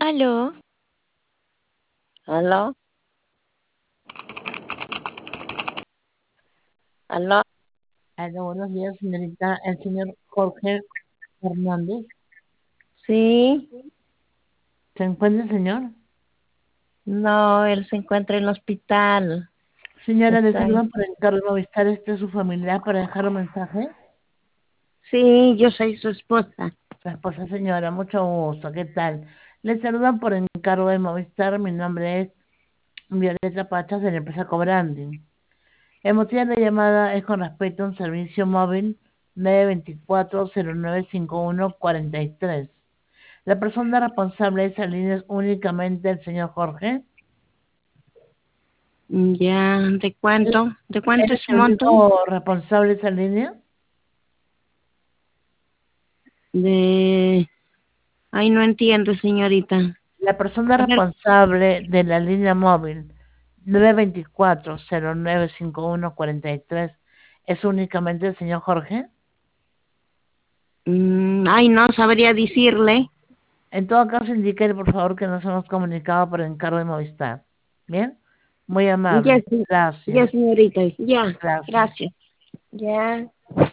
Aló, ¿Aló? ¿Aló? Aló, buenos días, señorita. El señor Jorge Hernández. Sí, ¿Se encuentra el señor? no, él se encuentra en el hospital. Señora, le Está ahí. saludan por encargo de Movistar. Este es su familiar para dejar un mensaje. Sí, yo soy su esposa. Su esposa, señora, mucho gusto. ¿Qué tal? Le saludan por encargo de Movistar. Mi nombre es Violeta Pachas de la empresa Cobranding. El motivo de la llamada es con respecto a un servicio móvil 924-0951-43. La persona responsable de esa línea es únicamente el señor Jorge. Ya, ¿de ¿Él cuánto? ¿De él cuánto es es su el monto? único responsable de esa línea? De... Ay, no entiendo, señorita. La persona A ver, responsable de la línea móvil 924-0951-43 es únicamente el señor Jorge. ay, no sabría decirle. En todo caso, indíquele por favor que nos hemos comunicado por encargo de Movistar. ¿Bien? Muy Ya, amable. ya, Gracias. señorita, ya, Gracias. gracias. Ya.